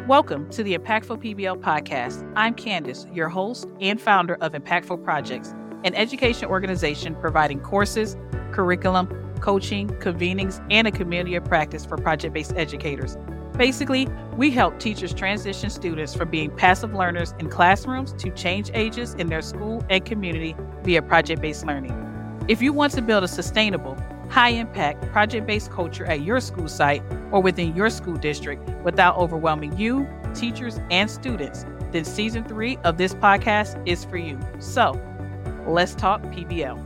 Welcome to the Impactful PBL podcast. I'm Candace, your host and founder of Impactful Projects, an education organization providing courses, curriculum, coaching, convenings, and a community of practice for project-based educators. Basically, we help teachers transition students from being passive learners in classrooms to change agents in their school and community via project-based learning. If you want to build a sustainable, high-impact, project-based culture at your school site or within your school district without overwhelming you, teachers, and students, then Season 3 of this podcast is for you. So, let's talk PBL.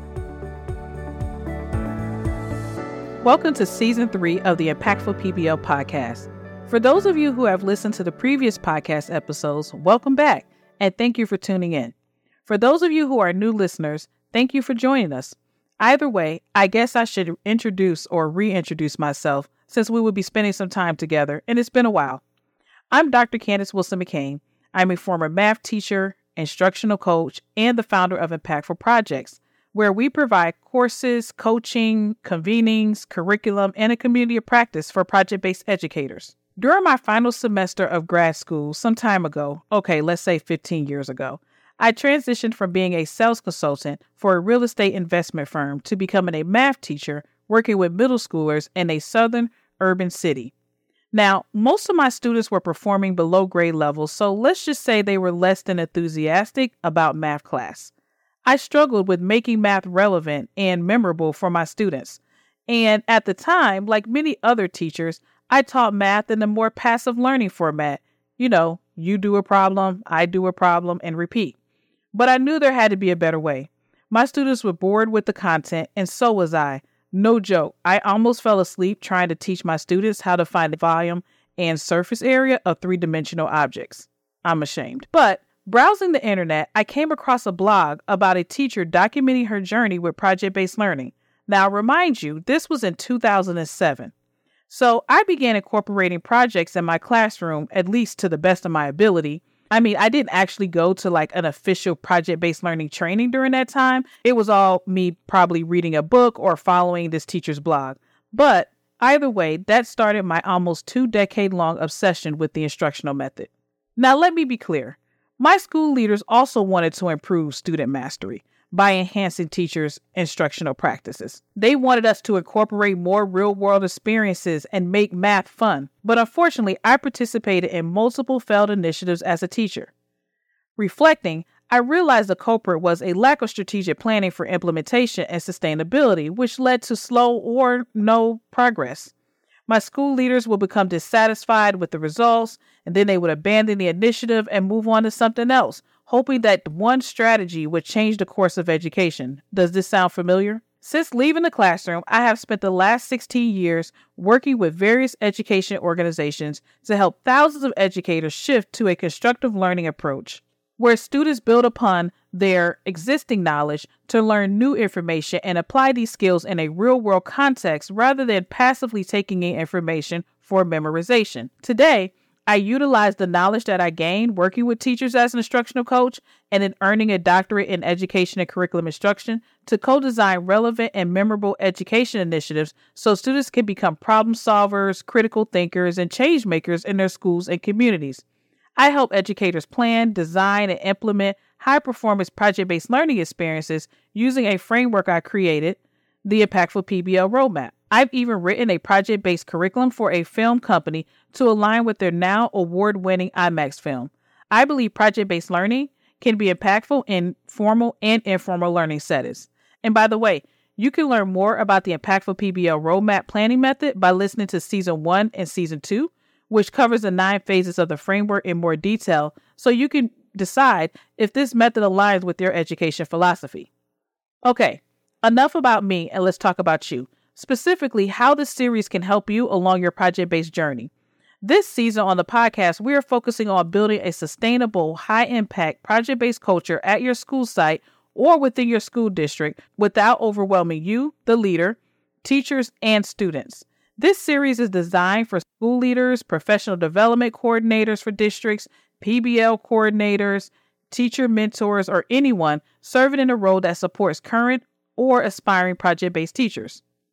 Welcome to Season 3 of the Impactful PBL podcast. For those of you who have listened to the previous podcast episodes, welcome back, and thank you for tuning in. For those of you who are new listeners, thank you for joining us. Either way, I guess I should introduce or reintroduce myself since we will be spending some time together, and it's been a while. I'm Dr. Candace Wilson McCain. I'm a former math teacher, instructional coach, and the founder of Impactful Projects, where we provide courses, coaching, convenings, curriculum, and a community of practice for project-based educators. During my final semester of grad school some time ago, let's say 15 years ago, I transitioned from being a sales consultant for a real estate investment firm to becoming a math teacher working with middle schoolers in a southern urban city. Now, most of my students were performing below grade levels, so let's just say they were less than enthusiastic about math class. I struggled with making math relevant and memorable for my students. And at the time, like many other teachers, I taught math in a more passive learning format. You do a problem, I do a problem, and repeat. But I knew there had to be a better way. My students were bored with the content, and so was I. No joke, I almost fell asleep trying to teach my students how to find the volume and surface area of three-dimensional objects. I'm ashamed. But browsing the internet, I came across a blog about a teacher documenting her journey with project-based learning. Now, remind you, this was in 2007. So I began incorporating projects in my classroom, at least to the best of my ability. I didn't actually go to an official project-based learning training during that time. It was all me probably reading a book or following this teacher's blog. But either way, that started my almost 2-decade-long obsession with the instructional method. Now, let me be clear. My school leaders also wanted to improve student mastery by enhancing teachers' instructional practices. They wanted us to incorporate more real-world experiences and make math fun. But unfortunately, I participated in multiple failed initiatives as a teacher. Reflecting, I realized the culprit was a lack of strategic planning for implementation and sustainability, which led to slow or no progress. My school leaders would become dissatisfied with the results, and then they would abandon the initiative and move on to something else, hoping that one strategy would change the course of education. Does this sound familiar? Since leaving the classroom, I have spent the last 16 years working with various education organizations to help thousands of educators shift to a constructive learning approach, where students build upon their existing knowledge to learn new information and apply these skills in a real-world context rather than passively taking in information for memorization. Today, I utilize the knowledge that I gained working with teachers as an instructional coach and in earning a doctorate in education and curriculum instruction to co-design relevant and memorable education initiatives so students can become problem solvers, critical thinkers, and change makers in their schools and communities. I help educators plan, design, and implement high-performance project-based learning experiences using a framework I created, the Impactful PBL Roadmap. I've even written a project-based curriculum for a film company to align with their now award-winning IMAX film. I believe project-based learning can be impactful in formal and informal learning settings. And by the way, you can learn more about the Impactful PBL Roadmap planning method by listening to Season 1 and Season 2, which covers the 9 phases of the framework in more detail, so you can decide if this method aligns with your education philosophy. Okay, enough about me, and let's talk about you. Specifically, how this series can help you along your project-based journey. This season on the podcast, we are focusing on building a sustainable, high-impact, project-based culture at your school site or within your school district without overwhelming you, the leader, teachers, and students. This series is designed for school leaders, professional development coordinators for districts, PBL coordinators, teacher mentors, or anyone serving in a role that supports current or aspiring project-based teachers.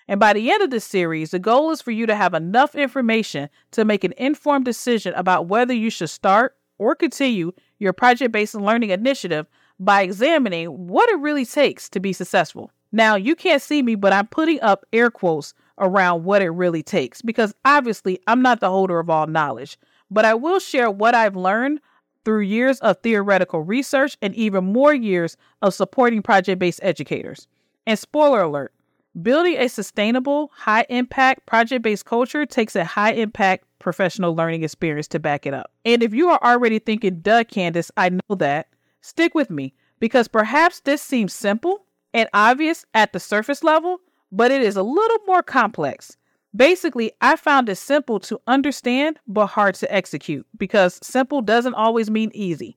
And by the end of this series, the goal is for you to have enough information to make an informed decision about whether you should start or continue your project-based learning initiative by examining what it really takes to be successful. Now, you can't see me, but I'm putting up air quotes around what it really takes because obviously I'm not the holder of all knowledge, but I will share what I've learned through years of theoretical research and even more years of supporting project-based educators. And spoiler alert, building a sustainable, high-impact, project-based culture takes a high-impact professional learning experience to back it up. And if you are already thinking, duh, Candace, I know that, stick with me because perhaps this seems simple and obvious at the surface level, but it is a little more complex. Basically, I found it simple to understand, but hard to execute because simple doesn't always mean easy.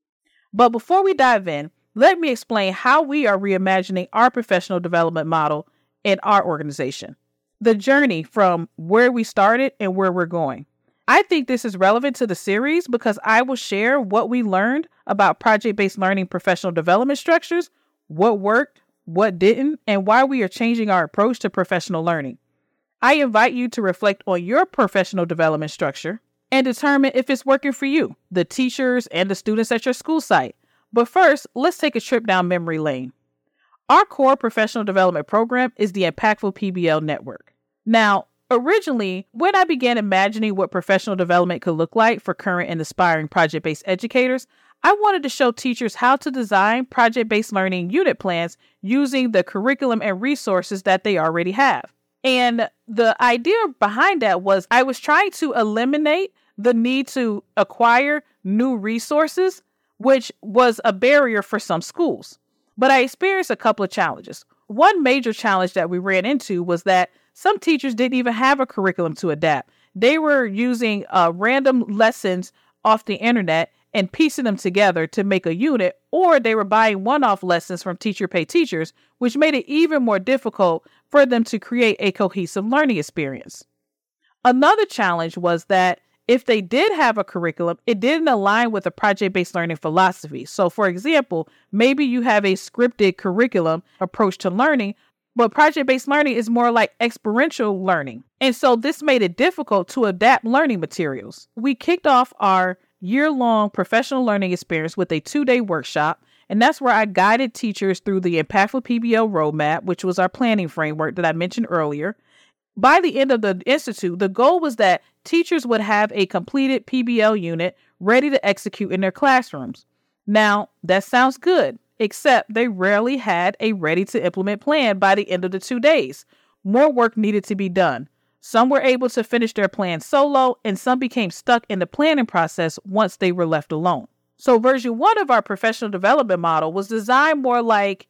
But before we dive in, let me explain how we are reimagining our professional development model in our organization. The journey from where we started and where we're going. I think this is relevant to the series because I will share what we learned about project-based learning professional development structures, what worked, what didn't, and why we are changing our approach to professional learning. I invite you to reflect on your professional development structure and determine if it's working for you, the teachers, and the students at your school site. But first, let's take a trip down memory lane. Our core professional development program is the Impactful PBL Network. Now, originally, when I began imagining what professional development could look like for current and aspiring project-based educators, I wanted to show teachers how to design project-based learning unit plans using the curriculum and resources that they already have. And the idea behind that was I was trying to eliminate the need to acquire new resources, which was a barrier for some schools. But I experienced a couple of challenges. One major challenge that we ran into was that some teachers didn't even have a curriculum to adapt. They were using random lessons off the internet and piecing them together to make a unit, or they were buying one-off lessons from teacher pay teachers, which made it even more difficult for them to create a cohesive learning experience. Another challenge was that if they did have a curriculum, it didn't align with a project-based learning philosophy. So, for example, maybe you have a scripted curriculum approach to learning, but project-based learning is more like experiential learning. And so this made it difficult to adapt learning materials. We kicked off our year-long professional learning experience with a 2-day workshop, and that's where I guided teachers through the Impactful PBL roadmap, which was our planning framework that I mentioned earlier. By the end of the institute, the goal was that teachers would have a completed PBL unit ready to execute in their classrooms. Now, that sounds good, except they rarely had a ready-to-implement plan by the end of the 2 days. More work needed to be done. Some were able to finish their plan solo, and some became stuck in the planning process once they were left alone. So version 1 of our professional development model was designed more like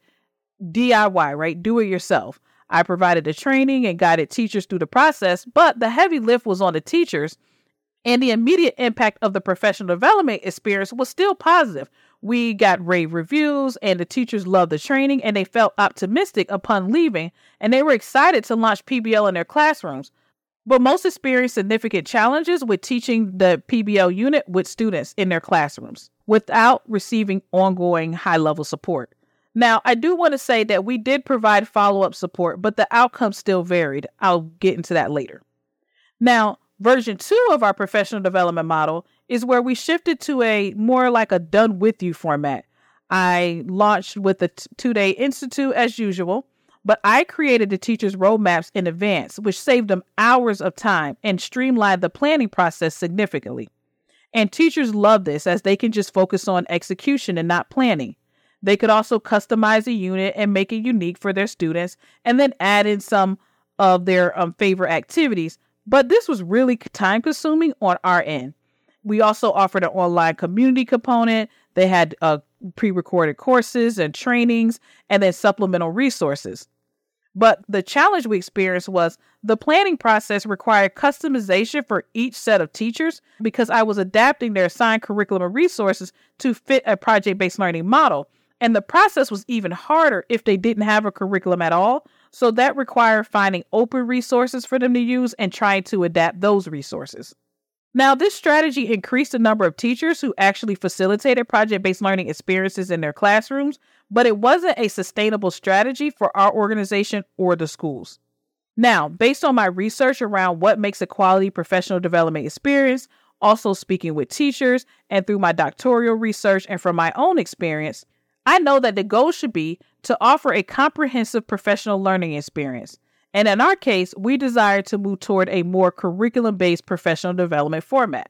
DIY, right? Do it yourself. I provided the training and guided teachers through the process, but the heavy lift was on the teachers, and the immediate impact of the professional development experience was still positive. We got rave reviews, and the teachers loved the training, and they felt optimistic upon leaving, and they were excited to launch PBL in their classrooms. But most experienced significant challenges with teaching the PBL unit with students in their classrooms without receiving ongoing high-level support. Now, I do want to say that we did provide follow-up support, but the outcome still varied. I'll get into that later. Now, version 2 of our professional development model is where we shifted to a more like a done with you format. I launched with the 2-day institute as usual, but I created the teachers' roadmaps in advance, which saved them hours of time and streamlined the planning process significantly. And teachers love this as they can just focus on execution and not planning. They could also customize a unit and make it unique for their students and then add in some of their favorite activities. But this was really time consuming on our end. We also offered an online community component. They had pre-recorded courses and trainings and then supplemental resources. But the challenge we experienced was the planning process required customization for each set of teachers because I was adapting their assigned curriculum and resources to fit a project-based learning model. And the process was even harder if they didn't have a curriculum at all. So that required finding open resources for them to use and trying to adapt those resources. Now, this strategy increased the number of teachers who actually facilitated project-based learning experiences in their classrooms, but it wasn't a sustainable strategy for our organization or the schools. Now, based on my research around what makes a quality professional development experience, also speaking with teachers and through my doctoral research and from my own experience, I know that the goal should be to offer a comprehensive professional learning experience. And in our case, we desire to move toward a more curriculum-based professional development format.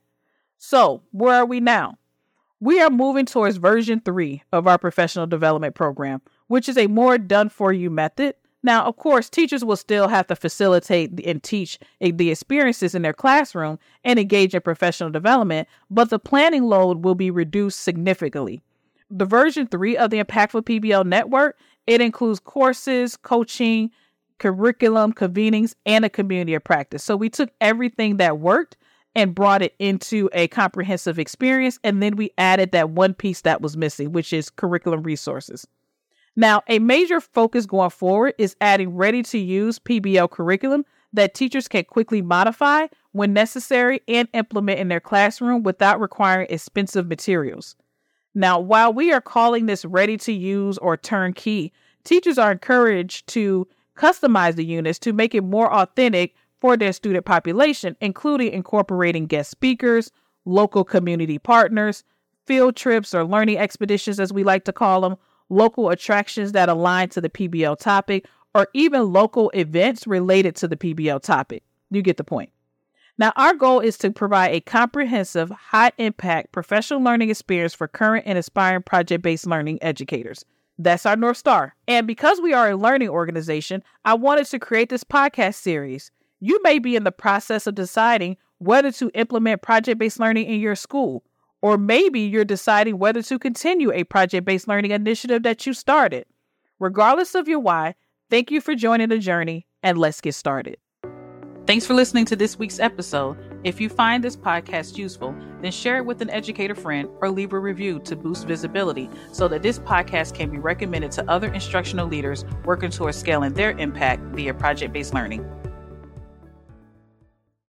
So, where are we now? We are moving towards version 3 of our professional development program, which is a more done-for-you method. Now, of course, teachers will still have to facilitate and teach the experiences in their classroom and engage in professional development, but the planning load will be reduced significantly. The version 3 of the Impactful PBL network, it includes courses, coaching, curriculum, convenings, and a community of practice. So we took everything that worked and brought it into a comprehensive experience, and then we added that one piece that was missing, which is curriculum resources. Now, a major focus going forward is adding ready-to-use PBL curriculum that teachers can quickly modify when necessary and implement in their classroom without requiring expensive materials. Now, while we are calling this ready-to-use or turnkey, teachers are encouraged to customize the units to make it more authentic for their student population, including incorporating guest speakers, local community partners, field trips or learning expeditions, as we like to call them, local attractions that align to the PBL topic, or even local events related to the PBL topic. You get the point. Now, our goal is to provide a comprehensive, high-impact professional learning experience for current and aspiring project-based learning educators. That's our North Star. And because we are a learning organization, I wanted to create this podcast series. You may be in the process of deciding whether to implement project-based learning in your school, or maybe you're deciding whether to continue a project-based learning initiative that you started. Regardless of your why, thank you for joining the journey, and let's get started. Thanks for listening to this week's episode. If you find this podcast useful, then share it with an educator friend or leave a review to boost visibility so that this podcast can be recommended to other instructional leaders working towards scaling their impact via project-based learning.